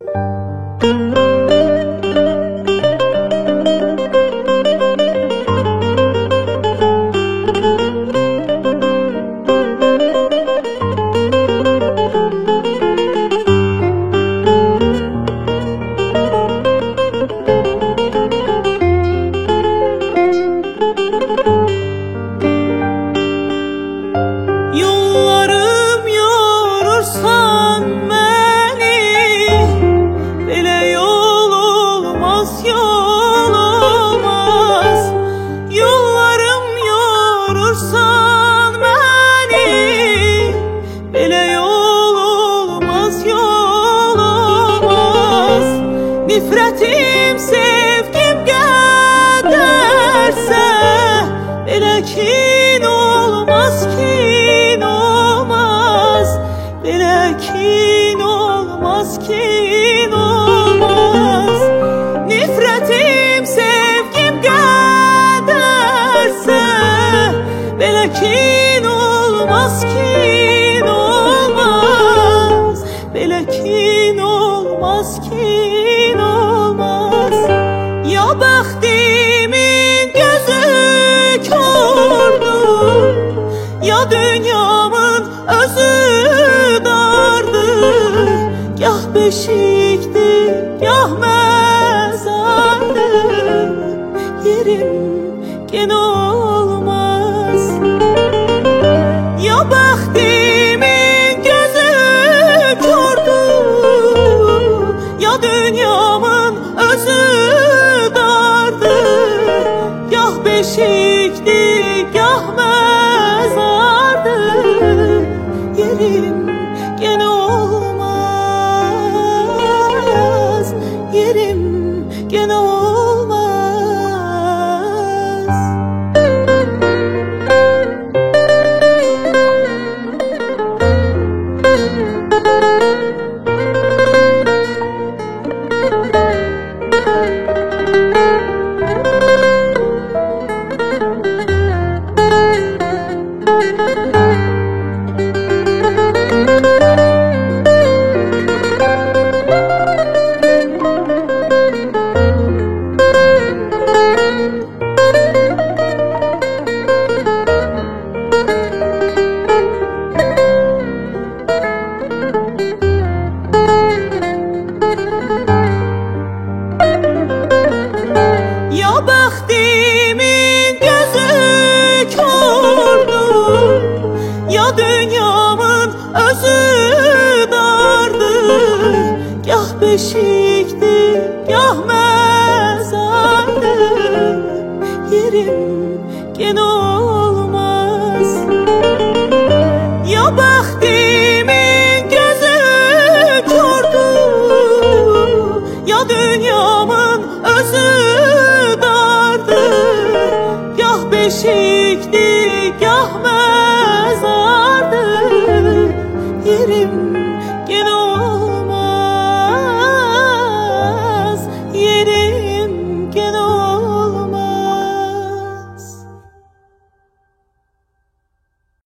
Yollarım yorursan beni, böyle yol olmaz, yol olmaz. Yollarım yorursan beni, böyle yol olmaz, yol olmaz. Nifretim sevgim giderse, böyle kin olmaz, kin olmaz. Böyle kin olmaz, kin olmaz. Nifretim sevgim giderse, böyle kin olmaz, kin olmaz. Böyle kin olmaz, kin olmaz. Ya bəxtimin gözü kördür, ya dünyamın özü dardır. Gah beşikdir, gah mezardır, yerim gene olmaz. Ya bəxtimin gözü kördür, ya dünyamın özü dardır. Gah beşikdir, gah mezardır, yerim gene olmaz, yerim gene olmaz. Ya bəxtimin gözü kördür, ya dünyamın özü dardır. Gah beşikdir, gah mezardır, yerim gene olmaz. Ya bəxtimin gözü kördür, ya dünyamın özü dardır. Gah beşikdir, gah mezar.